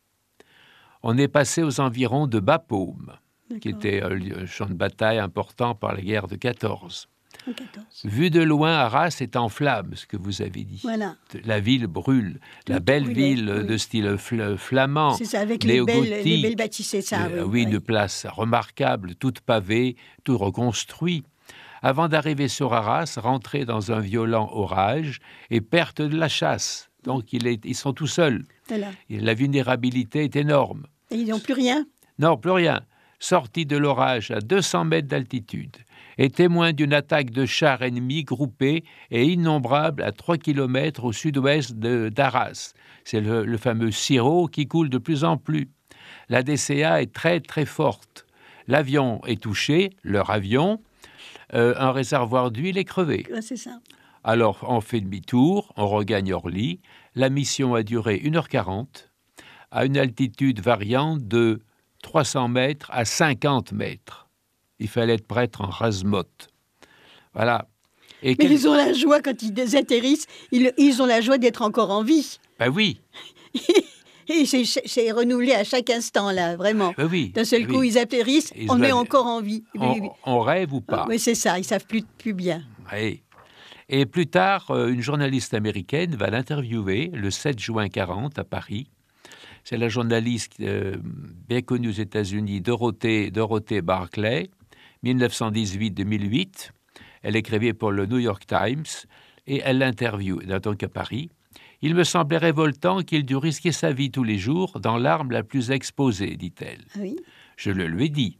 On est passé aux environs de Bapaume, D'accord. qui était un champ de bataille important par la guerre de quatorze. quatorze. Vu de loin, Arras est en flammes, ce que vous avez dit. Voilà. La ville brûle, Tout la belle brûlait, ville oui. de style flamand, c'est ça, avec les belles, les belles bâtisses, ça. Euh, oui, oui, une oui. place remarquable, toute pavée, tout reconstruit. Avant d'arriver sur Arras, rentrer dans un violent orage et perte de la chasse. Donc, il est, ils sont tout seuls. Voilà. La vulnérabilité est énorme. Et ils n'ont plus rien? Non, plus rien. Sorti de l'orage à deux cents mètres d'altitude et témoin d'une attaque de chars ennemis groupés et innombrables à trois kilomètres au sud-ouest de, d'Arras. C'est le, le fameux sirop qui coule de plus en plus. La D C A est très, très forte. L'avion est touché, leur avion. Euh, un réservoir d'huile est crevé. Ouais, c'est ça. Alors, on fait demi-tour, on regagne Orly. La mission a duré une heure quarante, à une altitude variant de trois cents mètres à cinquante mètres. Il fallait être prêtre en rasemotte. Voilà. Et Mais quel... ils ont la joie, quand ils atterrissent, ils, ils ont la joie d'être encore en vie. Ben oui. Et c'est, c'est renouvelé à chaque instant, là, vraiment. Ben oui. D'un seul ben coup, oui. ils atterrissent, ils on est encore en vie. On, on rêve ou pas? Oui, c'est ça, ils ne savent plus, plus bien. Oui. Et plus tard, une journaliste américaine va l'interviewer le sept juin quarante à Paris. C'est la journaliste euh, bien connue aux États-Unis, Dorothée, Dorothée Barclay, dix-neuf cent dix-huit à deux mille huit. Elle écrivait pour le New York Times et elle l'interviewe, donc à Paris. Il me semblait révoltant qu'il dût risquer sa vie tous les jours dans l'arme la plus exposée, dit-elle. Oui. Je le lui ai dit.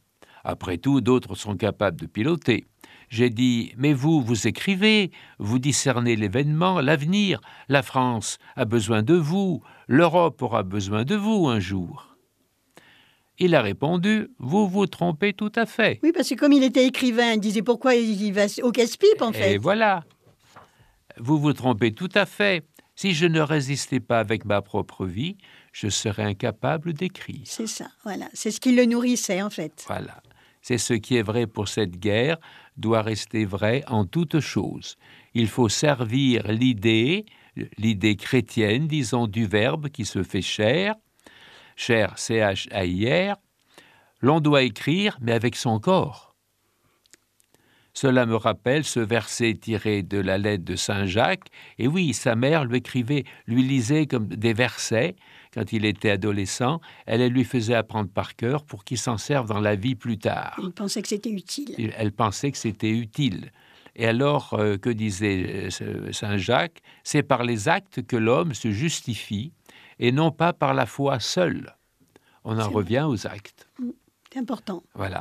Après tout, d'autres sont capables de piloter. J'ai dit, mais vous, vous écrivez, vous discernez l'événement, l'avenir. La France a besoin de vous, l'Europe aura besoin de vous un jour. Il a répondu, vous vous trompez tout à fait. Oui, parce que comme il était écrivain, il disait pourquoi il va au casse-pipe, en fait. Et voilà, vous vous trompez tout à fait. Si je ne résistais pas avec ma propre vie, je serais incapable d'écrire. C'est ça, voilà. C'est ce qui le nourrissait, en fait. Voilà. C'est ce qui est vrai pour cette guerre, doit rester vrai en toutes choses. Il faut servir l'idée, l'idée chrétienne, disons, du Verbe qui se fait chair, chair, C H A I R. L'on doit écrire, mais avec son corps. Cela me rappelle ce verset tiré de la lettre de Saint Jacques. Et oui, sa mère lui écrivait, lui lisait comme des versets quand il était adolescent. Elle, elle lui faisait apprendre par cœur pour qu'il s'en serve dans la vie plus tard. Il pensait que c'était utile. Elle pensait que c'était utile. Et alors, euh, que disait euh, Saint Jacques? C'est par les actes que l'homme se justifie et non pas par la foi seule. On en revient aux actes. C'est important. Voilà.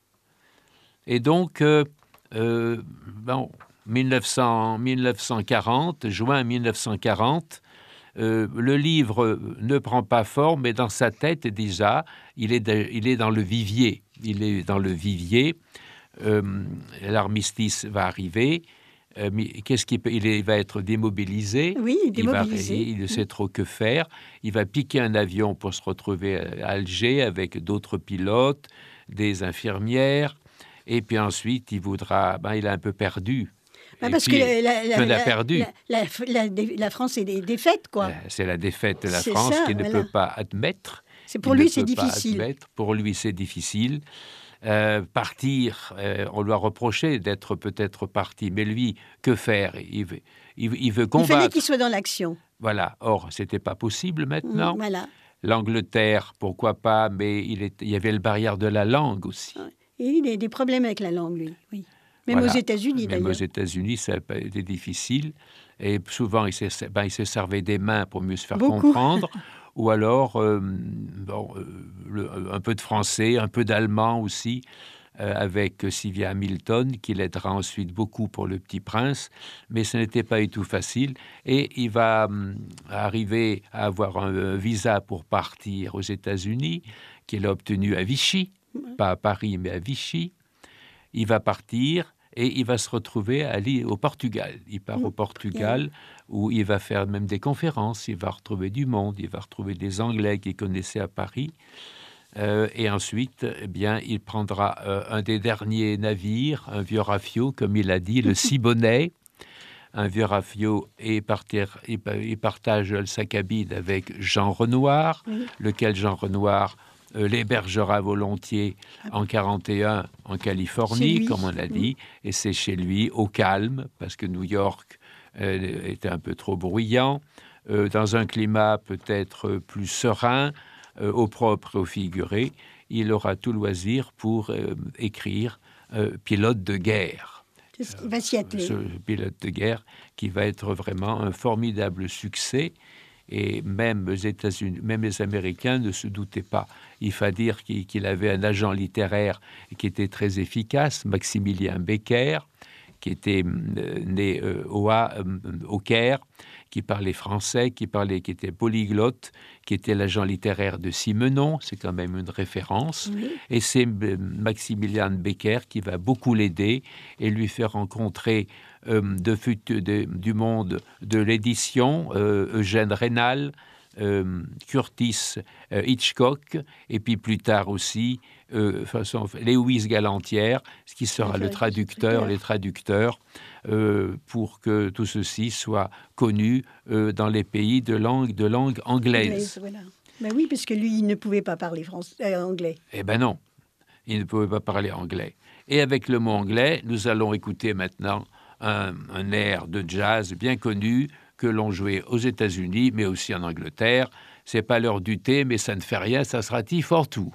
Et donc, euh, euh, bon, mille neuf cents, mille neuf cent quarante, juin mille neuf cent quarante, euh, le livre ne prend pas forme, mais dans sa tête déjà, il est, de, il est dans le vivier. Il est dans le vivier. Euh, l'armistice va arriver. Euh, qu'est-ce qu'il peut, il, est, il va être démobilisé. Oui, démobilisé. Il, va, il ne sait trop que faire. Il va piquer un avion pour se retrouver à Alger avec d'autres pilotes, des infirmières. Et puis ensuite, il voudra... Ben, il a un peu perdu. Ah, parce puis, que la, la, la, a perdu. La, la, la, la France est défaite, quoi. C'est la défaite de la France qui ne voilà. peut pas admettre. C'est pour lui, c'est difficile. Pour lui, c'est difficile. Euh, partir, euh, on lui a reproché d'être peut-être parti, mais lui, que faire? il veut, il, il veut combattre. Il fallait qu'il soit dans l'action. Voilà. Or, c'était pas possible maintenant. Mmh, voilà. L'Angleterre, pourquoi pas, mais il, est, il y avait le barrière de la langue aussi. Et il a des problèmes avec la langue, lui. Oui. Même voilà. aux États-Unis, d'ailleurs. Même aux États-Unis, ça a été difficile. Et souvent, il se, ben, il se servait des mains pour mieux se faire Beaucoup. comprendre. Ou alors, euh, bon, euh, le, un peu de français, un peu d'allemand aussi, euh, avec Sylvia Hamilton, qui l'aidera ensuite beaucoup pour Le Petit Prince. Mais ce n'était pas du tout facile. Et il va euh, arriver à avoir un, un visa pour partir aux États-Unis, qu'il a obtenu à Vichy, ouais. Pas à Paris, mais à Vichy. Il va partir et il va se retrouver à aller au Portugal. Il part mmh. au Portugal yeah. où il va faire même des conférences, il va retrouver du monde, il va retrouver des Anglais qu'il connaissait à Paris. Euh, et ensuite, eh bien, il prendra euh, un des derniers navires, un vieux rafio, comme il a dit, le Siboney, un vieux rafio, et, partir, et, et partage sa cabine avec Jean Renoir, oui. lequel Jean Renoir Euh, l'hébergera volontiers en quarante et un en Californie, comme on l'a dit, mmh. et c'est chez lui, au calme, parce que New York euh, était un peu trop bruyant, euh, dans un climat peut-être plus serein, euh, au propre et au figuré. Il aura tout loisir pour euh, écrire euh, Pilote de guerre. Qu'est-ce qui va s'y atteler ? Ce pilote de guerre qui va être vraiment un formidable succès. Et même les États-Unis, même les Américains ne se doutaient pas. Il faut dire qu'il, qu'il avait un agent littéraire qui était très efficace, Maximilien Becker, qui était euh, né euh, au, euh, au Caire, qui parlait français, qui, parlait, qui était polyglotte, qui était l'agent littéraire de Simenon, c'est quand même une référence. Oui. Et c'est euh, Maximilien Becker qui va beaucoup l'aider et lui faire rencontrer euh, de, de, du monde de l'édition, euh, Eugène Rénal, euh, Curtis euh, Hitchcock, et puis plus tard aussi euh, façon, Lewis Galantière, ce qui sera le traducteur, les traducteurs, euh, pour que tout ceci soit connu euh, dans les pays de langue, de langue anglaise. anglaise voilà. Ben oui, parce que lui, il ne pouvait pas parler français, euh, anglais. Eh bien non, il ne pouvait pas parler anglais. Et avec le mot anglais, nous allons écouter maintenant un, un air de jazz bien connu que l'on jouait aux États-Unis, mais aussi en Angleterre. C'est pas l'heure du thé, mais ça ne fait rien, ça sera Tea for Two.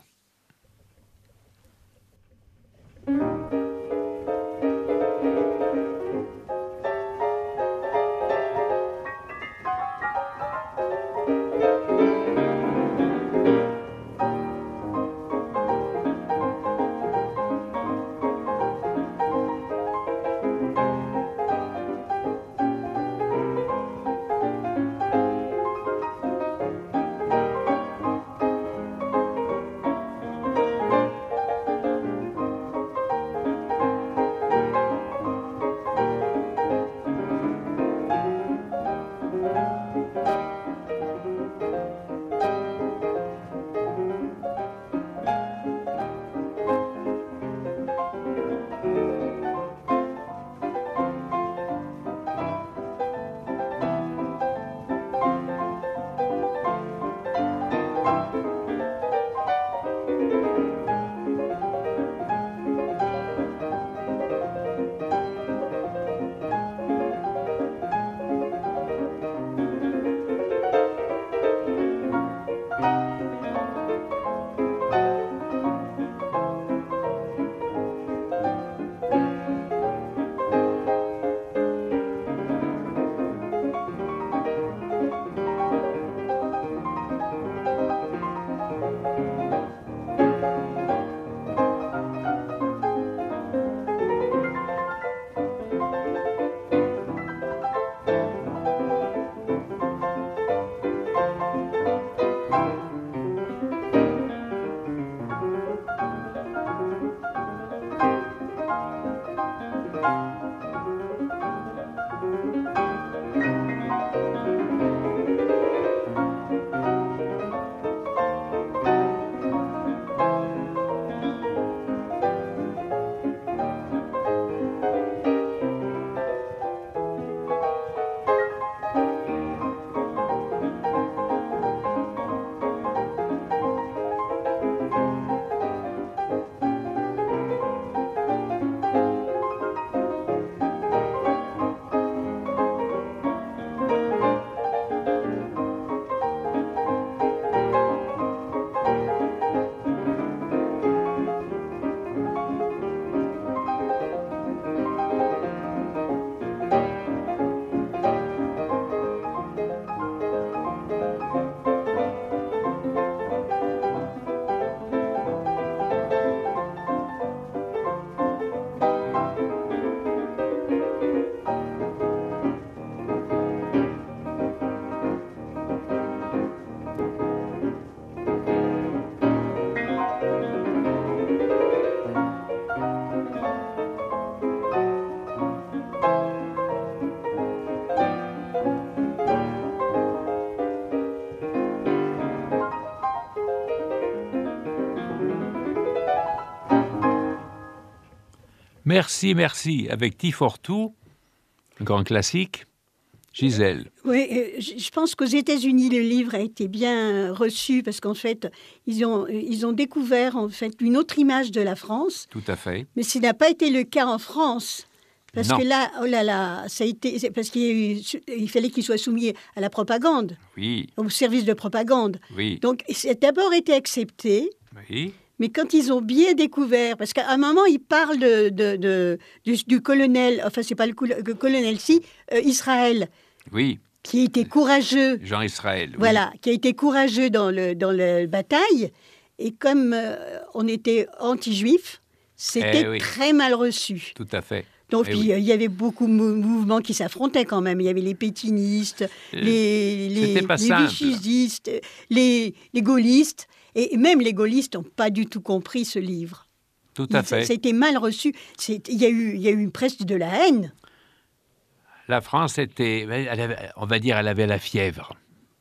Merci, merci. Avec Tifortou, grand classique, Gisèle. Oui, euh, je pense qu'aux États-Unis, le livre a été bien reçu parce qu'en fait, ils ont, ils ont découvert en fait une autre image de la France. Tout à fait. Mais ce n'a pas été le cas en France. Parce non. que là, oh là là, ça a été, parce qu'il y a eu, il fallait qu'il soit soumis à la propagande, oui. au service de propagande. Oui. Donc, ça a d'abord été accepté. Oui. Mais quand ils ont bien découvert, parce qu'à un moment, ils parlent de, de, de, du, du colonel, enfin, c'est pas le, col- le colonel, si, euh, Israël, Oui. qui était courageux. Jean Israël. Oui. Voilà, qui a été courageux dans le, dans la bataille. Et comme euh, on était anti-juifs, c'était Eh oui. très mal reçu. Tout à fait. Donc, Eh il oui. y avait beaucoup de mou- mouvements qui s'affrontaient quand même. Il y avait les pétinistes, Euh, les, les, c'était pas les simple. vichistes, les, les gaullistes. Et même les gaullistes n'ont pas du tout compris ce livre. Tout à Il- fait. Ça a été mal reçu. C'est- Il y a eu, il y a eu presque de la haine. La France était, elle avait- on va dire, elle avait la fièvre.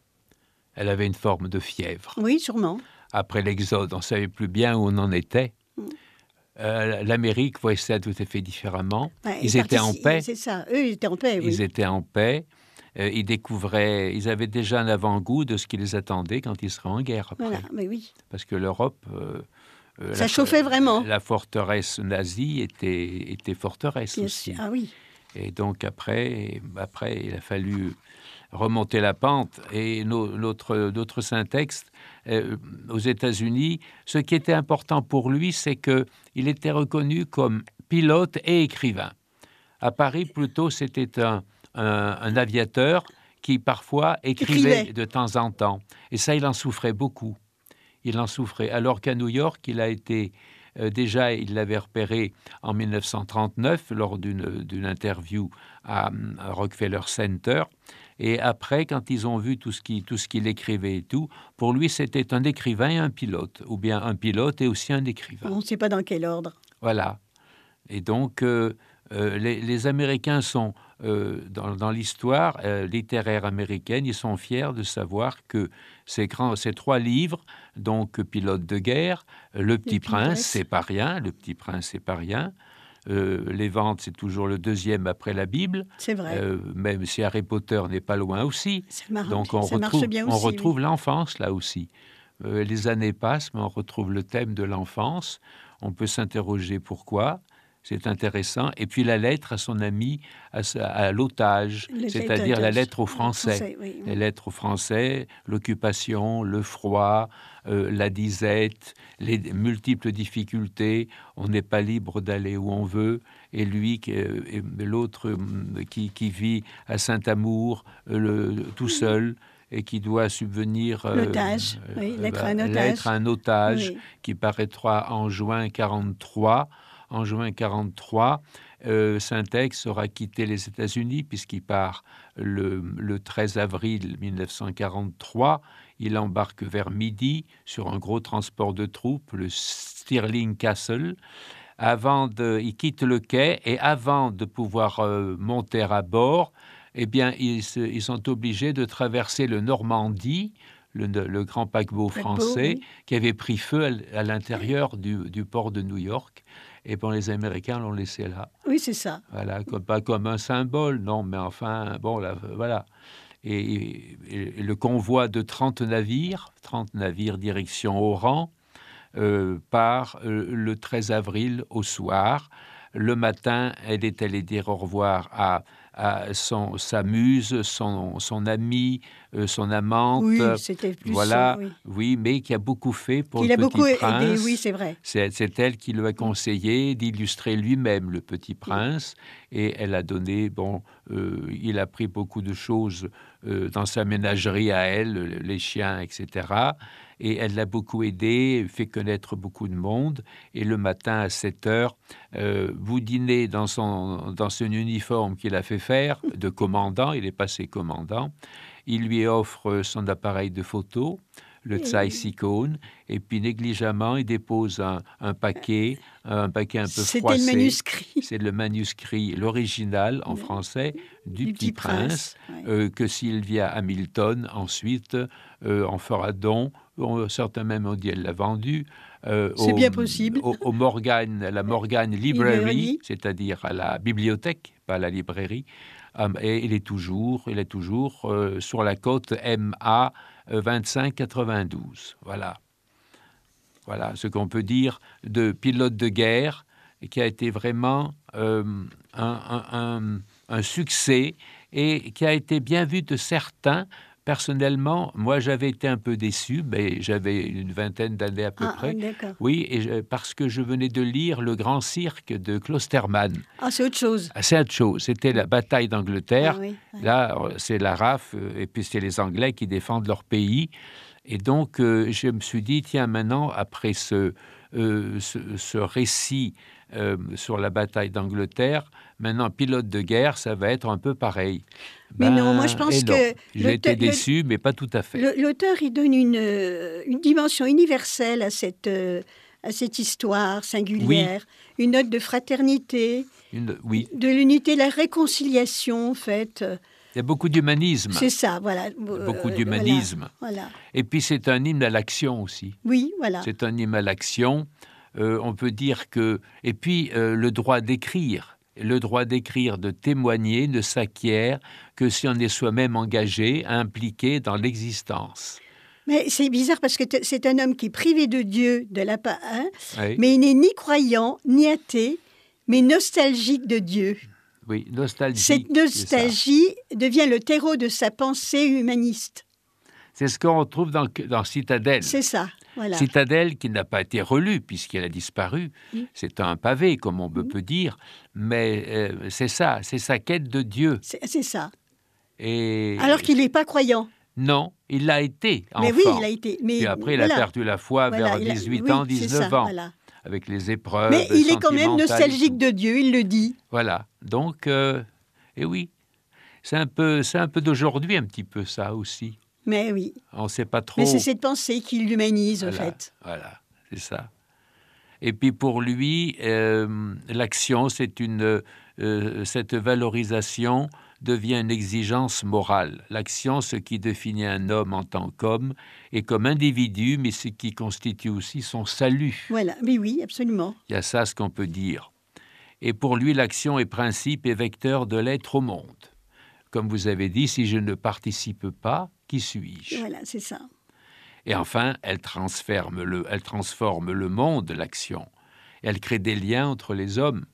Elle avait une forme de fièvre. Oui, sûrement. Après l'Exode, on ne savait plus bien où on en était. Mm. Euh, L'Amérique voyait ça tout à fait différemment. Ouais, ils étaient en partici- paix. C'est ça. Eux, ils étaient en paix, oui. Ils étaient en paix. Euh, ils découvraient, ils avaient déjà un avant-goût de ce qui les attendait quand ils seraient en guerre après. Voilà, mais oui. Parce que l'Europe, euh, euh, Ça la- chauffait vraiment. La forteresse nazie était, était forteresse Bien aussi. sûr. Ah oui. Et donc après, après, il a fallu remonter la pente. Et no- notre, notre Saint-Texte, euh, aux États-Unis, ce qui était important pour lui, c'est qu'il était reconnu comme pilote et écrivain. À Paris, plutôt, c'était un, un, un aviateur qui parfois écrivait, Écrivait. de temps en temps. Et ça, il en souffrait beaucoup. Il en souffrait. Alors qu'à New York, il a été... Euh, déjà, il l'avait repéré en mille neuf cent trente-neuf lors d'une, d'une interview à, à Rockefeller Center. Et après, quand ils ont vu tout ce, qui, tout ce qu'il écrivait et tout, pour lui, c'était un écrivain et un pilote, ou bien un pilote et aussi un écrivain. On ne sait pas dans quel ordre. Voilà. Et donc, euh, euh, les, les Américains sont, euh, dans, dans l'histoire euh, littéraire américaine, ils sont fiers de savoir que ces, grands, ces trois livres, donc Pilote de guerre, Le Petit Prince, Prince. c'est pas rien, Le Petit Prince, c'est pas rien. Euh, les ventes, c'est toujours le deuxième après la Bible, C'est vrai. euh, même si Harry Potter n'est pas loin aussi. Ça marche, Donc on ça marche retrouve, bien on aussi. retrouve oui. l'enfance là aussi. Euh, les années passent, mais on retrouve le thème de l'enfance. On peut s'interroger pourquoi. C'est intéressant. Et puis la lettre à son ami, à, sa- à l'otage, Le c'est-à-dire la lettre- lettre aux Français. Français, oui. Les lettres aux Français, l'occupation, le froid, euh, la disette, les multiples difficultés. On n'est pas libre d'aller où on veut. Et lui, qui- euh, et l'autre euh, qui, qui vit à Saint-Amour, euh, le- tout seul, et qui doit subvenir... euh, L'otage, oui, lettre à un bah, otage. lettre à un otage, Oui. qui paraîtra en juin quarante-trois. En juin quarante-trois, euh, Saint-Exupéry aura quitté les États-Unis puisqu'il part le, le treize avril mille neuf cent quarante-trois. Il embarque vers midi sur un gros transport de troupes, le Stirling Castle. Avant de, il quitte le quai et avant de pouvoir euh, monter à bord, eh bien, ils, se, ils sont obligés de traverser le Normandie, le, le grand paquebot français, oui. qui avait pris feu à, à l'intérieur du, du port de New York. Et bon, les Américains l'ont laissé là. Oui, c'est ça. Voilà, comme, pas comme un symbole, non, mais enfin, bon, là, voilà. Et, et, et le convoi de trente navires, trente navires direction Oran, euh, part euh, le treize avril au soir. Le matin, elle est allée dire au revoir à, à son, sa muse, son, son amie, euh, son amante. Oui, c'était plus Voilà, son, oui. oui, mais qui a beaucoup fait pour Qu'il le a Petit beaucoup Prince. aidé, oui, c'est vrai. C'est, c'est elle qui lui a conseillé d'illustrer lui-même le Petit Prince, et elle a donné, bon, euh, il a pris beaucoup de choses euh, dans sa ménagerie à elle, les chiens, et cetera. Et elle l'a beaucoup aidé, fait connaître beaucoup de monde. Et le matin à sept heures, euh, vous dînez dans son, dans son uniforme qu'il a fait faire de commandant, il est passé commandant. Il lui offre son appareil de photo, le Zeiss-Ikon, et puis négligemment, il dépose un, un paquet, un paquet un peu C'était froissé. le manuscrit. C'est le manuscrit, l'original en français, du, Du Petit Petit Prince, Prince, ouais. euh, que Sylvia Hamilton ensuite euh, en fera don On, certains même ont dit qu'elle l'a vendue. Euh, C'est au, bien possible. Au, au Morgan, à la Morgan Library, Library. c'est-à-dire à la bibliothèque, pas à la librairie. Um, et il est toujours, il est toujours euh, sur la côte M A euh, vingt-cinq quatre-vingt-douze. Voilà. Voilà ce qu'on peut dire de pilote de guerre qui a été vraiment euh, un, un, un, un succès et qui a été bien vu de certains. Personnellement, moi, j'avais été un peu déçu, mais j'avais une vingtaine d'années à peu Ah, près. d'accord. Oui, et je, parce que je venais de lire Le Grand Cirque de Klosterman. Ah, c'est autre chose. Ah, c'est autre chose. C'était la bataille d'Angleterre. Ah, oui, oui. Là, c'est la R A F, et puis c'est les Anglais qui défendent leur pays. Et donc, euh, je me suis dit, tiens, maintenant, après ce, euh, ce, ce récit euh, sur la bataille d'Angleterre, maintenant, pilote de guerre, ça va être un peu pareil. Mais ben, non, moi je pense et non. que... J'ai été déçu, le, mais pas tout à fait. Le, l'auteur, il donne une, une dimension universelle à cette, à cette histoire singulière, oui. Une note de fraternité, une, oui. de l'unité, de la réconciliation, en fait. Il y a beaucoup d'humanisme. C'est ça, voilà. Beaucoup d'humanisme. Voilà, voilà. Et puis c'est un hymne à l'action aussi. Oui, voilà. C'est un hymne à l'action. Euh, on peut dire que... Et puis euh, le droit d'écrire. Le droit d'écrire, de témoigner ne s'acquiert que si on est soi-même engagé, impliqué dans l'existence. Mais c'est bizarre parce que c'est un homme qui est privé de Dieu, de la hein, oui. mais il n'est ni croyant, ni athée, mais nostalgique de Dieu. Oui, nostalgique. Cette nostalgie devient le terreau de sa pensée humaniste. C'est ce qu'on retrouve dans, dans Citadelle. C'est ça, voilà. Citadelle qui n'a pas été relue puisqu'elle a disparu. Mmh. C'est un pavé, comme on mmh. peut dire, mais euh, c'est ça, c'est sa quête de Dieu. C'est, c'est ça. Et... Alors qu'il n'est pas croyant. Non, il l'a été, enfant. Mais oui, il a été. Mais puis après, voilà. il a perdu la foi voilà, vers dix-huit a... ans, oui, dix-neuf ça, ans, voilà. avec les épreuves. Mais il est quand même nostalgique de Dieu, il le dit. Voilà, donc, euh, et oui, c'est un peu, c'est un peu d'aujourd'hui, un petit peu ça aussi. Mais oui. On ne sait pas trop. Mais c'est cette pensée qui l'humanise, voilà, en fait. Voilà, c'est ça. Et puis pour lui, euh, l'action, c'est une, euh, cette valorisation devient une exigence morale. L'action, ce qui définit un homme en tant qu'homme et comme individu, mais ce qui constitue aussi son salut. Voilà, mais oui, absolument. Il y a ça, ce qu'on peut dire. Et pour lui, l'action est principe et vecteur de l'être au monde. Comme vous avez dit, si je ne participe pas, qui suis-je ? Voilà, c'est ça. Et enfin, elle transforme le, elle transforme le monde, l'action. Elle crée des liens entre les hommes.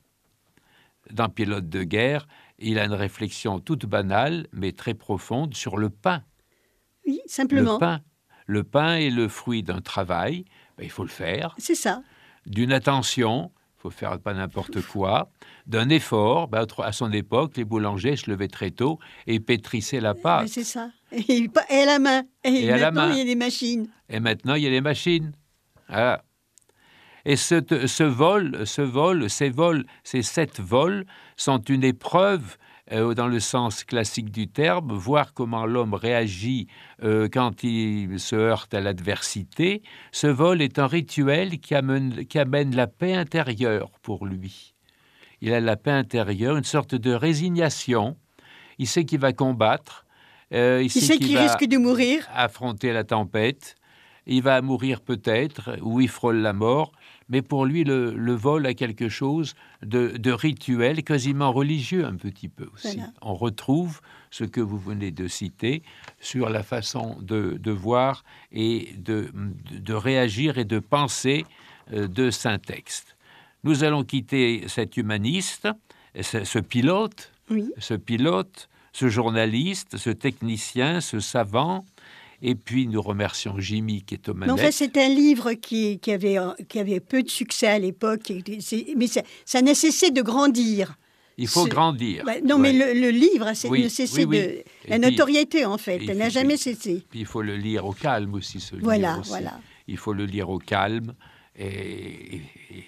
Dans Pilote de guerre, il a une réflexion toute banale, mais très profonde, sur le pain. Oui, simplement. Le pain. Le pain est le fruit d'un travail, ben, il faut le faire. C'est ça. D'une attention, il faut faire pas n'importe quoi. D'un effort, ben, à son époque, les boulangers se levaient très tôt et pétrissaient la pâte. Mais c'est ça. Et, et à la main. Et, et maintenant, à la main. il y a des machines. Et maintenant, il y a des machines. Voilà. Et ce, ce vol, ce vol, ces vols, ces sept vols sont une épreuve euh, dans le sens classique du terme, voir comment l'homme réagit euh, quand il se heurte à l'adversité. Ce vol est un rituel qui amène, qui amène la paix intérieure pour lui. Il a la paix intérieure, une sorte de résignation. Il sait qu'il va combattre. Euh, il, il sait, sait qu'il, qu'il risque de mourir. Affronter la tempête. Il va mourir peut-être, ou il frôle la mort, mais pour lui, le, le vol a quelque chose de, de rituel, quasiment religieux un petit peu aussi. Voilà. On retrouve ce que vous venez de citer sur la façon de, de voir et de, de réagir et de penser de Saint-Texte. Nous allons quitter cet humaniste, ce, ce pilote, oui. ce pilote, ce journaliste, ce technicien, ce savant. Et puis, nous remercions Jimmy qui est aux manettes. Mais en fait, c'est un livre qui, qui, avait, qui avait peu de succès à l'époque, mais ça, ça n'a cessé de grandir. Il faut Ce... grandir. Bah, non, ouais. mais le, le livre a oui, ne cessé oui, oui. de... La puis, notoriété, en fait, elle n'a jamais puis, cessé. Puis il faut le lire au calme aussi, ce voilà, livre aussi. Voilà. Il faut le lire au calme. Et, et, et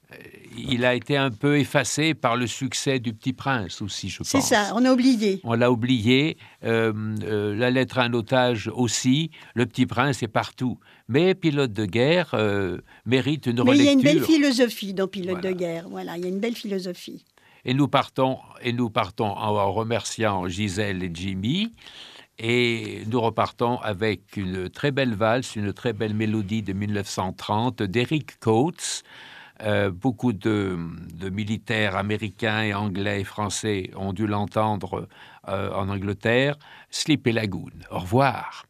il a été un peu effacé par le succès du Petit Prince aussi, je pense. C'est ça, on a oublié. On l'a oublié. Euh, euh, la lettre à un otage aussi. Le Petit Prince est partout. Mais Pilote de guerre euh, mérite une Mais relecture. Mais il y a une belle philosophie dans Pilote voilà. de guerre. Voilà, il y a une belle philosophie. Et nous partons, et nous partons en remerciant Gisèle et Jimmy. Et nous repartons avec une très belle valse, une très belle mélodie de mille neuf cent trente d'Eric Coates. Euh, beaucoup de, de militaires américains et anglais et français ont dû l'entendre euh, en Angleterre. Sleepy Lagoon. Au revoir.